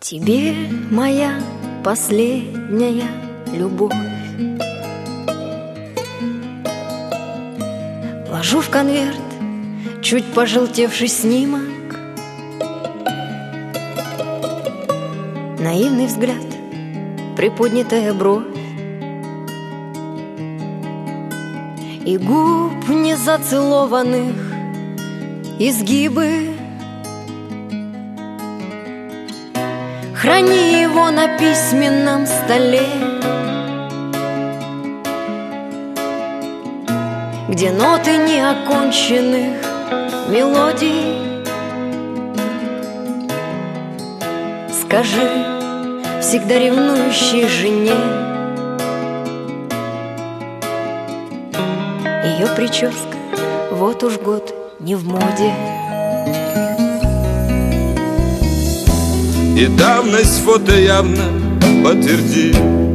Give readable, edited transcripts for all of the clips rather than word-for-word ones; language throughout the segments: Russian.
Тебе моя последняя любовь ложу в конверт чуть пожелтевший снимок, наивный взгляд, приподнятая бровь и губ незацелованных изгибы. Храни его на письменном столе, где ноты неоконченных мелодий. Скажи всегда ревнующей жене, ее прическа вот уж год не в моде. И давность фото явно подтвердит.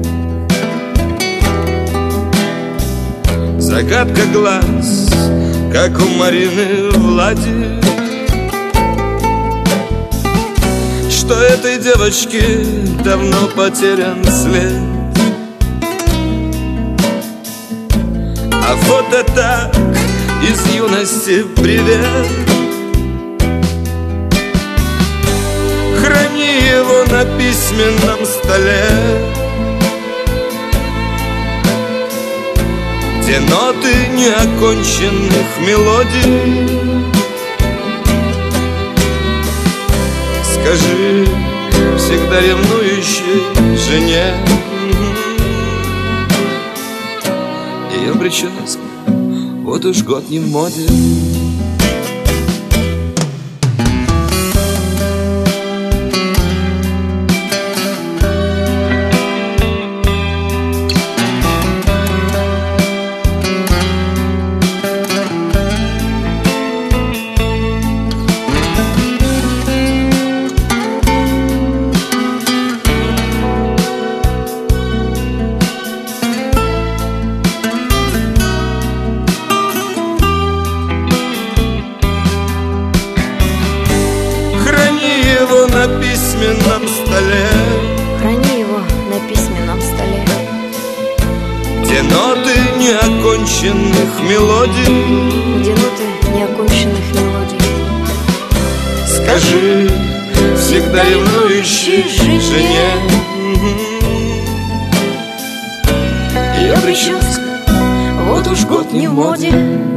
Загадка глаз, как у Марины Влади, что этой девочке давно потерян след. А фото так из юности привет. Храни его на письменном столе, где ноты неоконченных мелодий. Скажи всегда ревнующей жене, ее прическа вот уж год не в моде. На письменном столе, храни его на письменном столе, где ноты неоконченных мелодий. где ноты неоконченных мелодий. Скажи всегда ревнующей жене, ее прическа вот уж год не в моде.